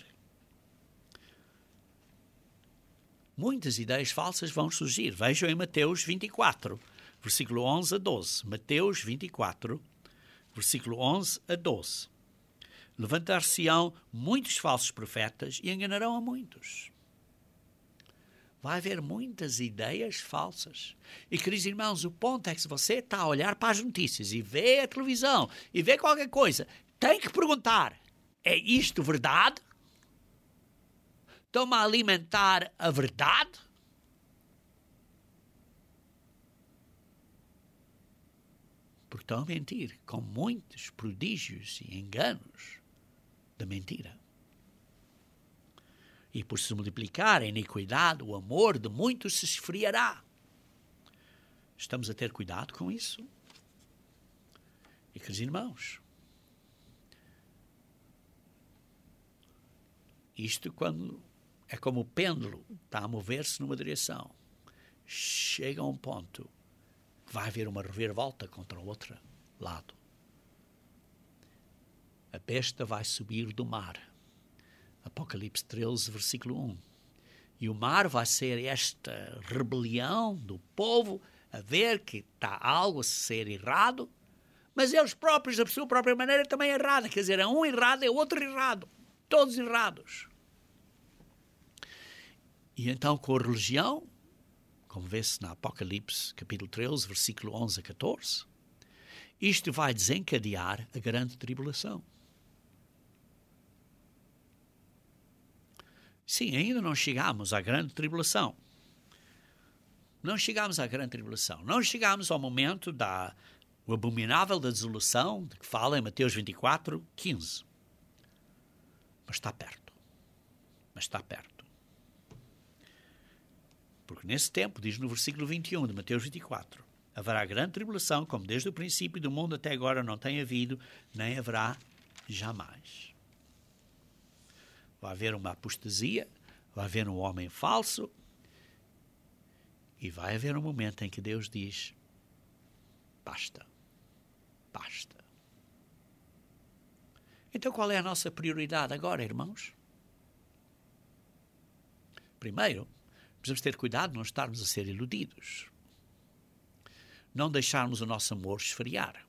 Muitas ideias falsas vão surgir. Vejam em Mateus vinte e quatro, versículo onze a doze. Mateus vinte e quatro, versículo onze a doze. Levantar-se-ão muitos falsos profetas e enganarão a muitos. Vai haver muitas ideias falsas. E, queridos irmãos, o ponto é que se você está a olhar para as notícias e vê a televisão e vê qualquer coisa, tem que perguntar, é isto verdade? Estão-me a alimentar a verdade? Porque estão a mentir com muitos prodígios e enganos da mentira. E por se multiplicar a iniquidade, o amor de muitos se esfriará. Estamos a ter cuidado com isso? E, queridos irmãos, isto quando é como o pêndulo está a mover-se numa direção, chega a um ponto que vai haver uma reviravolta contra o outro lado. A besta vai subir do mar. Apocalipse treze, versículo um. E o mar vai ser esta rebelião do povo a ver que está algo a ser errado, mas eles próprios, da sua própria maneira, também é errada. Quer dizer, é um errado, é outro errado. Todos errados. E então, com a religião, como vê-se na Apocalipse, capítulo treze, versículo onze a catorze, isto vai desencadear a grande tribulação. Sim, ainda não chegamos à grande tribulação. Não chegamos à grande tribulação. Não chegamos ao momento da o abominável da desolação, de que fala em Mateus vinte e quatro, quinze. Mas está perto. Mas está perto. Porque nesse tempo, diz no versículo vinte e um de Mateus vinte e quatro, haverá grande tribulação, como desde o princípio do mundo até agora não tem havido, nem haverá jamais. Vai haver uma apostasia, vai haver um homem falso e vai haver um momento em que Deus diz, basta, basta. Então qual é a nossa prioridade agora, irmãos? Primeiro, precisamos ter cuidado de não estarmos a ser iludidos. Não deixarmos o nosso amor esfriar.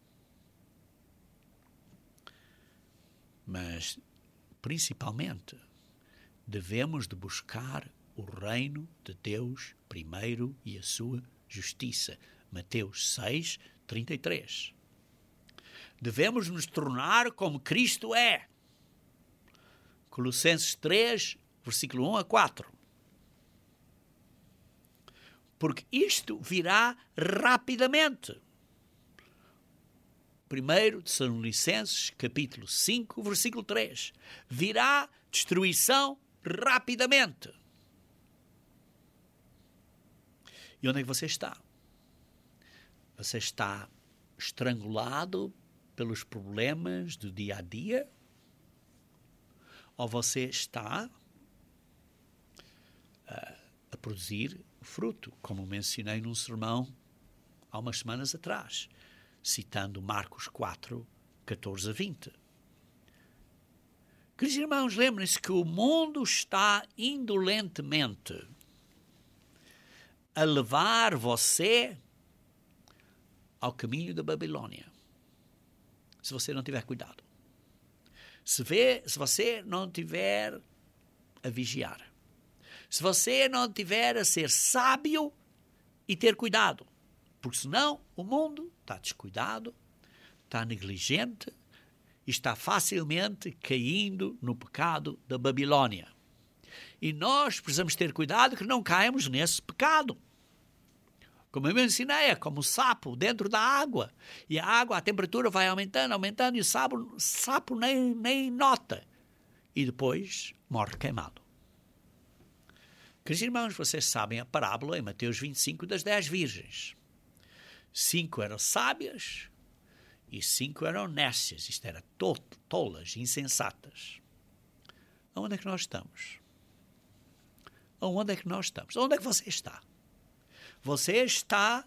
Mas, principalmente, devemos de buscar o reino de Deus primeiro e a sua justiça. Mateus seis, trinta e três. Devemos nos tornar como Cristo é. Colossenses três, versículo um a quatro. Porque isto virá rapidamente. Primeiro Tessalonicenses, capítulo cinco, versículo três. Virá destruição rapidamente. E onde é que você está? Você está estrangulado pelos problemas do dia a dia? Ou você está uh, a produzir fruto, como mencionei num sermão há umas semanas atrás, citando Marcos quatro, catorze a vinte. Queridos irmãos, lembrem-se que o mundo está indolentemente a levar você ao caminho da Babilônia, se você não tiver cuidado. Se, vê, se você não tiver a vigiar. Se você não tiver a ser sábio e ter cuidado. Porque senão o mundo está descuidado, está negligente e está facilmente caindo no pecado da Babilônia. E nós precisamos ter cuidado que não caímos nesse pecado. Como eu ensinei, é como o sapo dentro da água. E a água, a temperatura vai aumentando, aumentando, e o sapo, o sapo nem, nem nota. E depois morre queimado. Queridos irmãos, vocês sabem a parábola em Mateus vinte e cinco das dez virgens. Cinco eram sábias e cinco eram nécias. Isto era tolas, insensatas. Aonde é que nós estamos? Aonde é que nós estamos? Onde é que você está? Você está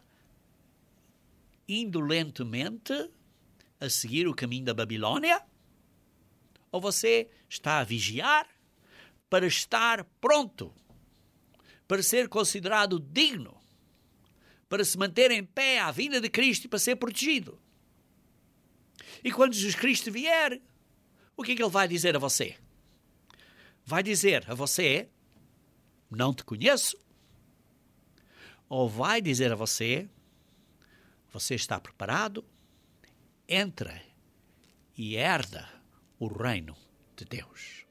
indolentemente a seguir o caminho da Babilônia? Ou você está a vigiar para estar pronto, para ser considerado digno, para se manter em pé à vinda de Cristo e para ser protegido? E quando Jesus Cristo vier, o que é que Ele vai dizer a você? Vai dizer a você, não te conheço? Ou vai dizer a você, você está preparado? Entra e herda o reino de Deus.